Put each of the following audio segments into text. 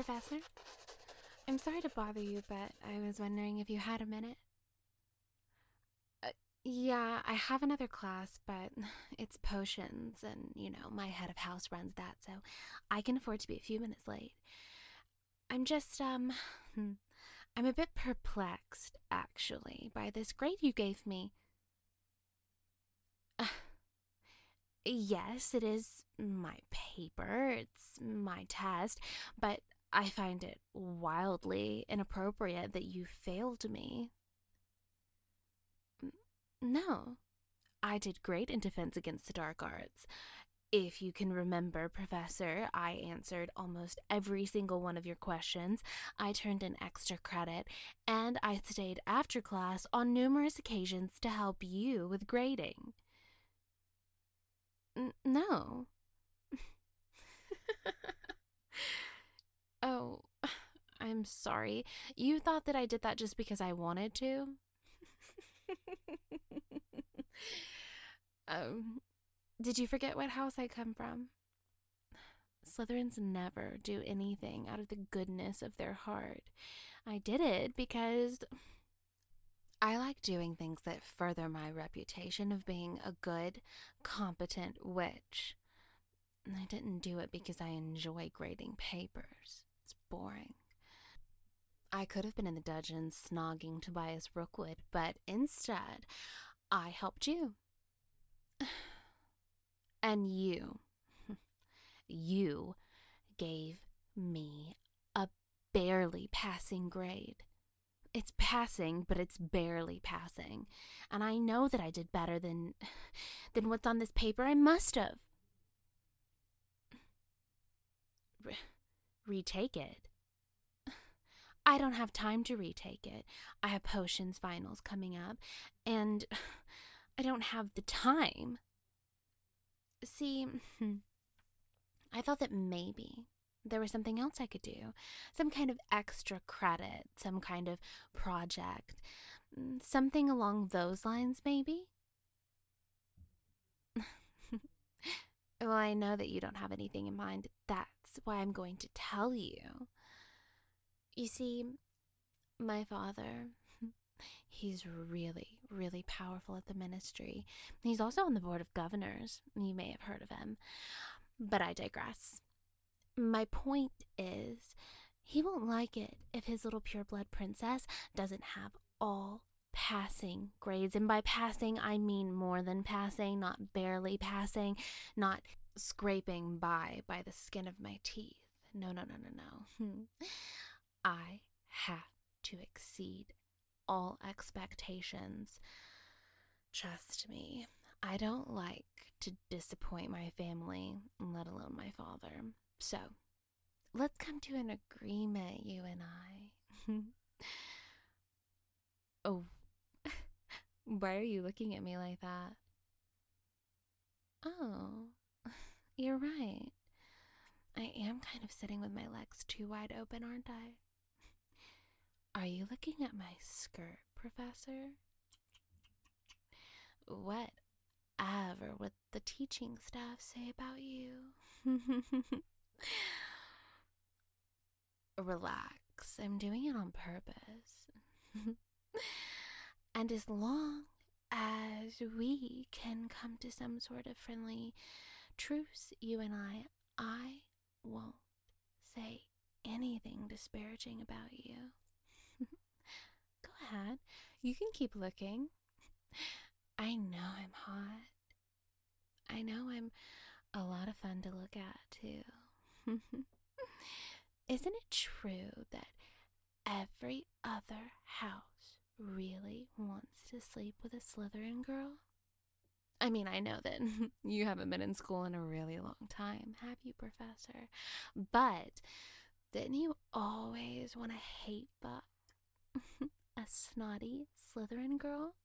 Professor. I'm sorry to bother you, but I was wondering if you had a minute. Yeah, I have another class, but it's potions, and my head of house runs that, so I can afford to be a few minutes late. I'm just, I'm a bit perplexed, actually, by this grade you gave me. Yes, it is my paper, it's my test, but I find it wildly inappropriate that you failed me. No, I did great in Defense Against the Dark Arts. If you can remember, Professor, I answered almost every single one of your questions. I turned in extra credit, and I stayed after class on numerous occasions to help you with grading. No. Oh, I'm sorry. You thought that I did that just because I wanted to? um, did you forget what house I come from? Slytherins never do anything out of the goodness of their heart. I did it because I like doing things that further my reputation of being a good, competent witch. I didn't do it because I enjoy grading papers. It's boring. I could have been in the dungeon snogging Tobias Rookwood, but instead, I helped you. And you gave me a barely passing grade. It's passing, but it's barely passing. And I know that I did better than what's on this paper. I must have. Retake it. I don't have time to retake it. I have potions finals coming up, and I don't have the time. See, I thought that maybe there was something else I could do. Some kind of extra credit, some kind of project. Something along those lines, maybe? Well, I know that you don't have anything in mind. That's why I'm going to tell you. You see, my father, he's really, really powerful at the ministry. He's also on the board of governors. You may have heard of him. But I digress. My point is, he won't like it if his little pureblood princess doesn't have all passing grades. And by passing, I mean more than passing, not barely passing, not scraping by the skin of my teeth. No, no, no, no, no. I have to exceed all expectations. Trust me, I don't like to disappoint my family, let alone my father. So, let's come to an agreement, you and I. Oh, why are you looking at me like that? Oh, you're right. I am kind of sitting with my legs too wide open, aren't I? Are you looking at my skirt, Professor? Whatever would the teaching staff say about you? Relax, I'm doing it on purpose. And as long as we can come to some sort of friendly truce, you and I won't say anything disparaging about you. Go ahead, you can keep looking. I know I'm hot. I know I'm a lot of fun to look at, too. Isn't it true that every other house really wants to sleep with a Slytherin girl? I mean, I know that you haven't been in school in a really long time, have you, Professor? But didn't you always want to hate buck a snotty Slytherin girl?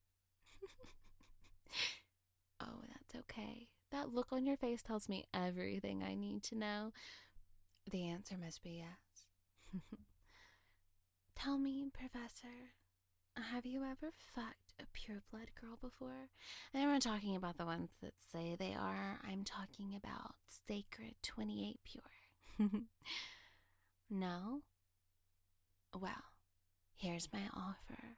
Oh, that's okay. That look on your face tells me everything I need to know. The answer must be yes. Tell me, Professor, have you ever fucked a pureblood girl before? And I'm not talking about the ones that say they are. I'm talking about Sacred 28 Pure. No? Well, here's my offer.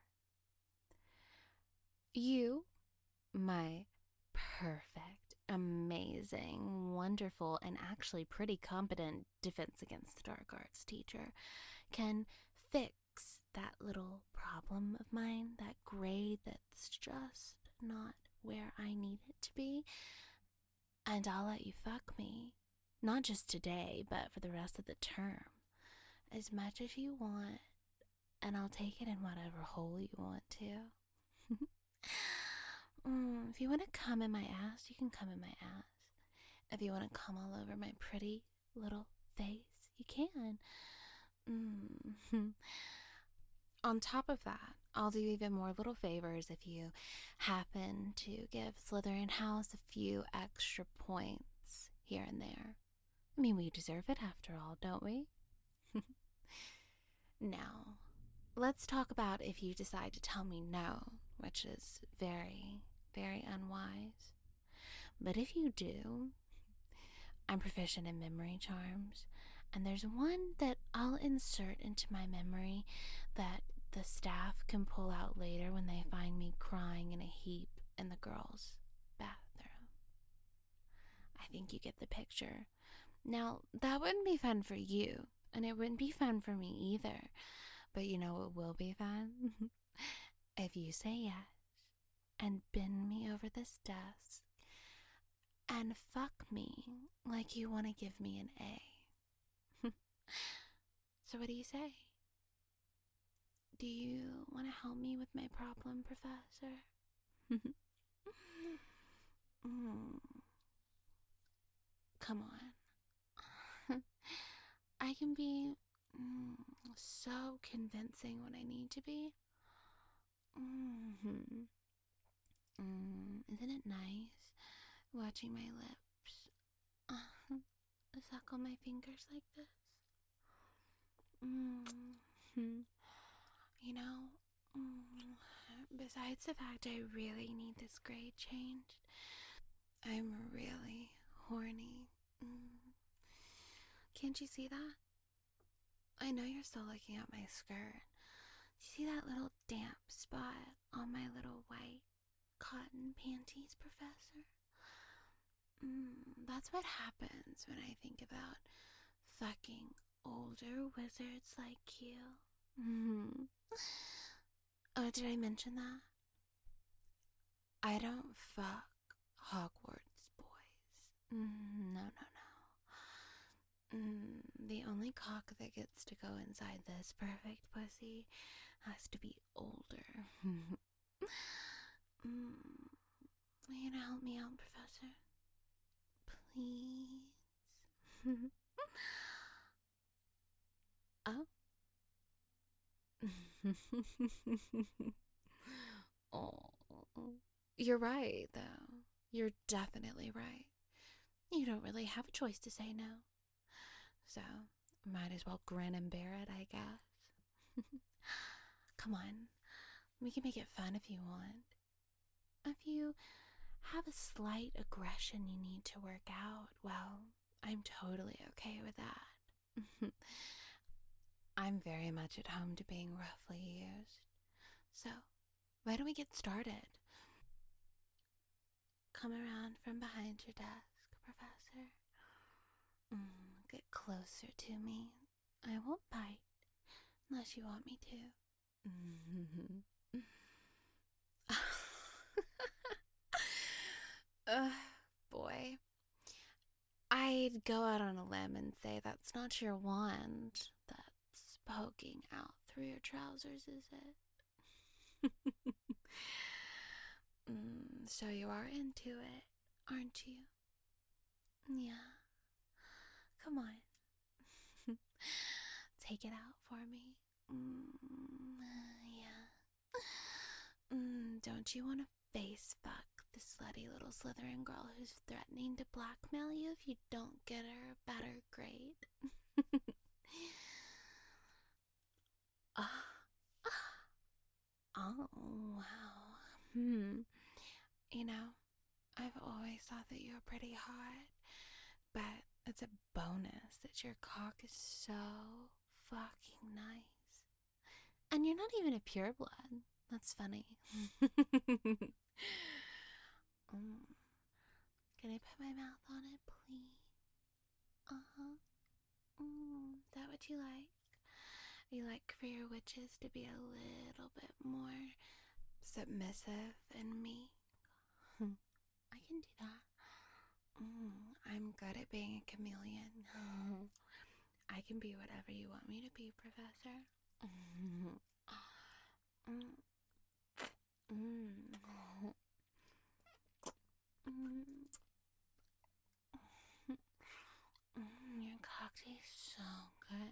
You, my perfect, amazing, wonderful, and actually pretty competent Defense Against the Dark Arts teacher, can fix that little problem of mine, that grade that's just not where I need it to be, and I'll let you fuck me. Not just today, but for the rest of the term. As much as you want, and I'll take it in whatever hole you want to. If you want to come in my ass, you can come in my ass. If you want to come all over my pretty little face, you can. On top of that, I'll do even more little favors if you happen to give Slytherin House a few extra points here and there. I mean, we deserve it after all, don't we? Now, let's talk about if you decide to tell me no, which is very, very unwise. But if you do, I'm proficient in memory charms, and there's one that I'll insert into my memory that the staff can pull out later when they find me crying in a heap in the girls' bathroom. I think you get the picture. Now, that wouldn't be fun for you, and it wouldn't be fun for me either. But you know what will be fun? If you say yes and bend me over this desk and fuck me like you want to give me an A. So what do you say? Do you want to help me with my problem, Professor? Come on. I can be so convincing when I need to be. Isn't it nice watching my lips suckle my fingers like this? You know, besides the fact I really need this grade changed, I'm really horny. Can't you see that? I know you're still looking at my skirt. Do you see that little damp spot on my little white cotton panties, Professor? That's what happens when I think about fucking older wizards like you. Oh, did I mention that? I don't fuck Hogwarts boys. No, no, no. The only cock that gets to go inside this perfect pussy has to be older. You gonna help me out, Professor? Please? Oh? Oh. You're right, though. You're definitely right. You don't really have a choice to say no. So, might as well grin and bear it, I guess. Come on. We can make it fun if you want. If you have a slight aggression you need to work out, well, I'm totally okay with that. I'm very much at home to being roughly used. So, why don't we get started? Come around from behind your desk, Professor. Get closer to me. I won't bite unless you want me to. Boy. I'd go out on a limb and say that's not your wand that's poking out through your trousers, is it? So you are into it, aren't you? Yeah. Come on. Take it out for me. Yeah. Don't you want to face fuck the slutty little Slytherin girl who's threatening to blackmail you if you don't get her a better grade? Oh, wow. You know, I've always thought that you were pretty hot, but it's a bonus that your cock is so fucking nice. And you're not even a pureblood. That's funny. Can I put my mouth on it, please? Uh-huh. Is that what you like? You like for your witches to be a little bit more submissive and meek? I can do that. I'm good at being a chameleon. I can be whatever you want me to be, Professor. Your cock tastes so good.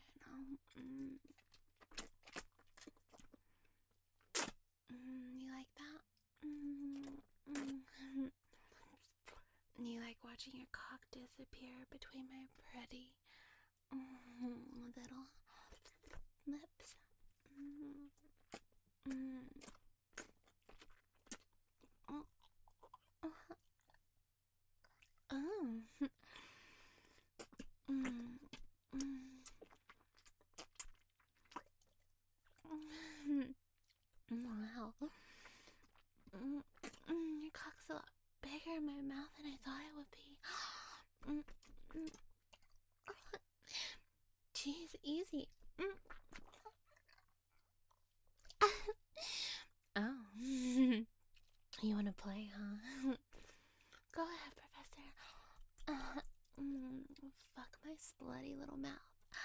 You like that? You like watching your cock disappear between my pretty little lips? Wow. Your cock's a lot bigger in my mouth than I thought it would be. Jeez, easy. Oh. You wanna play, huh? Go ahead, Professor. Fuck my slutty little mouth.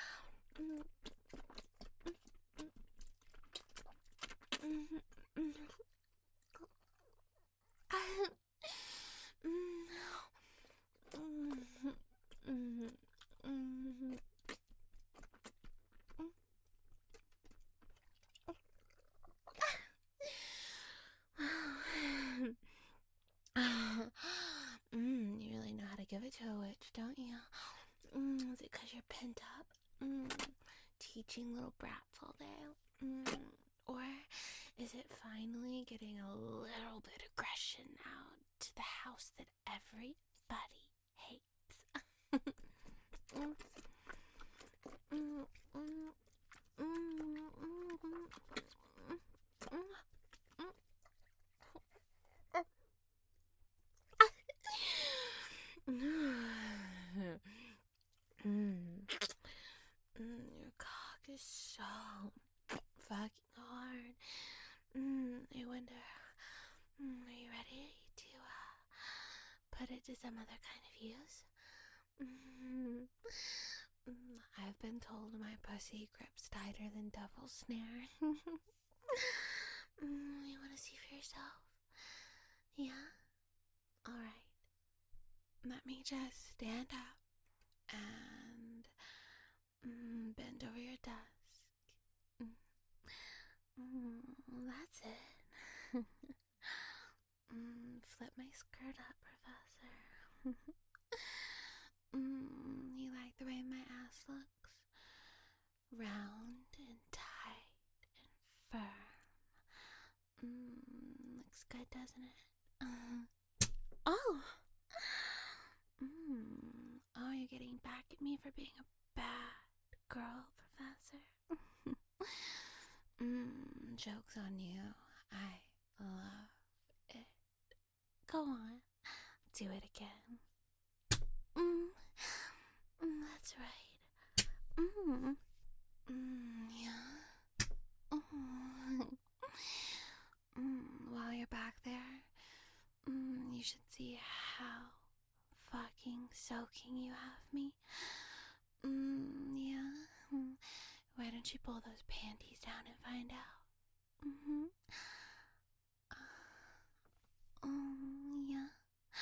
You really know how to give it to a witch, don't you? Is it 'cause you're pent up? Teaching little brats all day? Or is it finally getting a little bit of aggression out to the house that everybody hates? Your cock is so fucking hard. I wonder, are you ready to put it to some other kind of use? I've been told my pussy grips tighter than devil's snare. You want to see for yourself? Yeah? Alright. Let me just stand up and bend over your desk. That's it. Flip my skirt up, Professor. You like the way my ass looks? Round and tight and firm. Looks good, doesn't it? Oh! Oh, you're getting back at me for being a bad girl, Professor. Joke's on you. I love it. Go on. Do it again. That's right. Yeah. While you're back there, you should see how fucking soaking you have me. Yeah. Why don't you pull those panties down and find out? Yeah.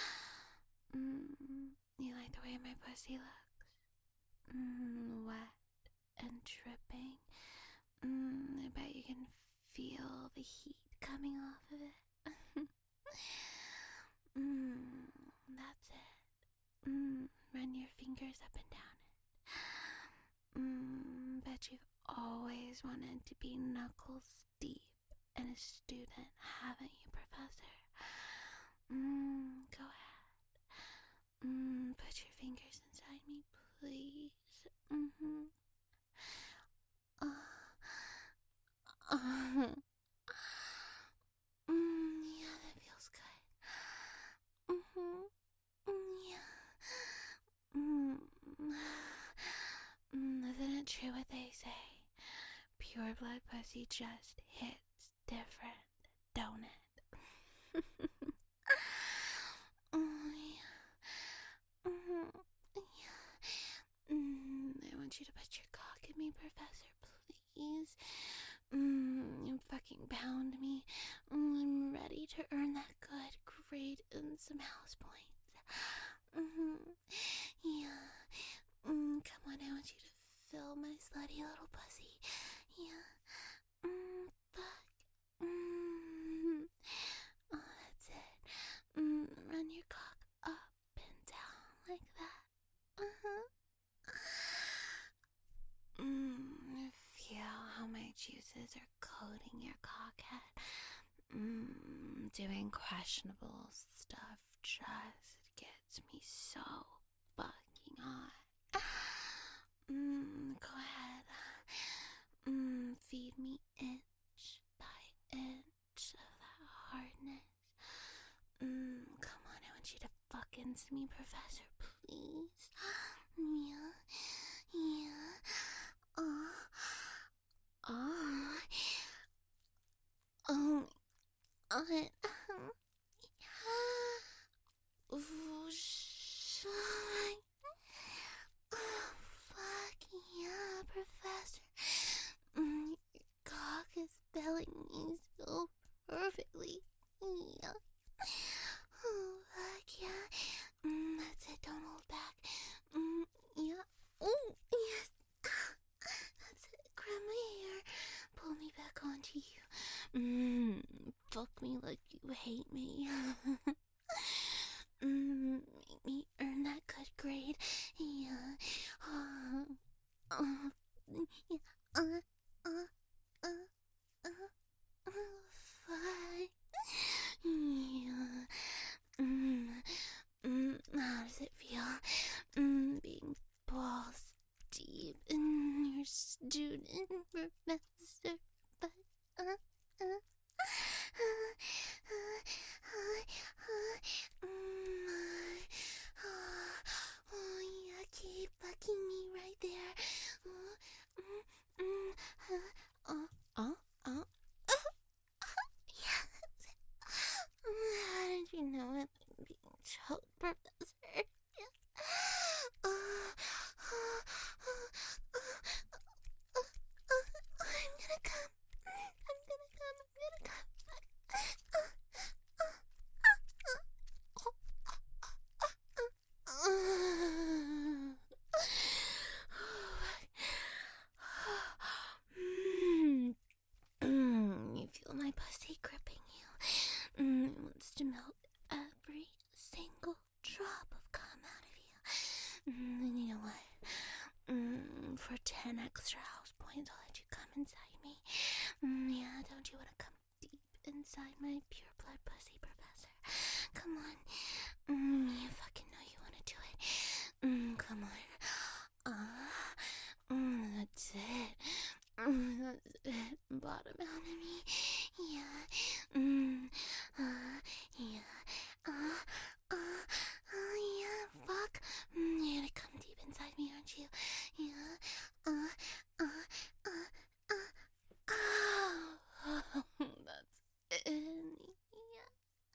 You like the way my pussy looks? Wet and dripping. I bet you can feel the heat coming off of it. That's it. Run your fingers up and down it. Bet you've always wanted to be knuckles deep and a student, haven't you, Professor? Go ahead. Put your fingers inside me, please. pussy just hits different, don't it? Oh, yeah. I want you to put your cock in me, Professor, please. Fucking pound me. I'm ready to earn that good grade and some house points. Yeah. Come on, I want you to fill my slutty little pussy. Yeah. Fuck. Oh, that's it. Run your cock up and down like that. Feel how my juices are coating your cockhead. Doing questionable stuff just gets me so fucking hot. Go ahead. Feed me inch by inch of that hardness. Come on, I want you to fuck into me, Professor, please. Yeah. Fuck yeah, Professor. Your cock is belling me so perfectly. Yeah. Oh, fuck yeah. That's it, don't hold back. Yeah. Oh, yes. That's it, grab my hair. Pull me back onto you. Fuck me like you hate me. Make me earn that good grade. Yeah. Fine. Yeah. How does it feel? Being balls deep in your student professor. But, oh yeah, keep fucking me right there. Yes. How did you know I'm being choked, Professor? I'm gonna come. You feel my pussy gripping you. It wants to melt every single drop of cum out of you. And you know what? For 10 extra house points, I'll let you come inside me. Yeah, don't you want to come deep inside my pure blood pussy, Professor? Come on. You fucking know you want to do it. Come on. That's it. That's it. Bottom out of me. Yeah. Yeah. Yeah. Fuck. You're gonna come deep inside me, aren't you? Yeah. That's it. Yeah.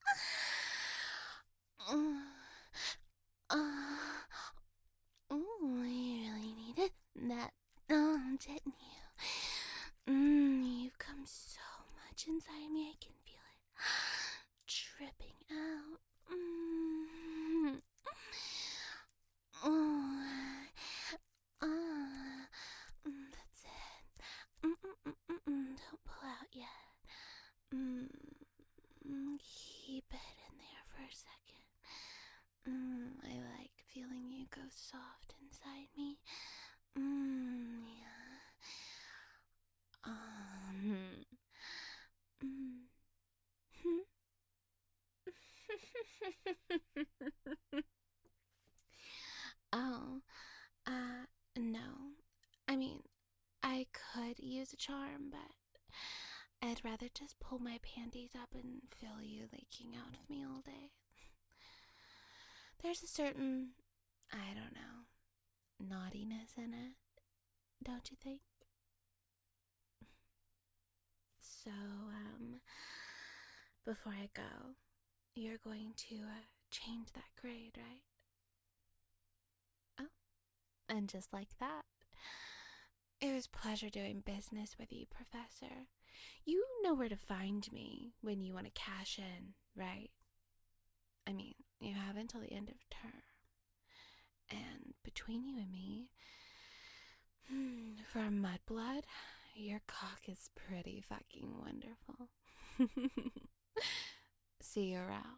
Oh, you really needed that, didn't you? You've come so much inside me, I can feel it dripping out. Oh, that's it. Don't pull out yet. Keep it in there for a second. I like feeling you go soft inside me. Yeah. Oh, no. I mean, I could use a charm, but I'd rather just pull my panties up and feel you leaking out of me all day. There's a certain, I don't know, naughtiness in it, don't you think? So, before I go, you're going to change that grade, right? Oh, and just like that. It was a pleasure doing business with you, Professor. You know where to find me when you want to cash in, right? I mean, you have until the end of term. And between you and me, for a mudblood, your cock is pretty fucking wonderful. See you around.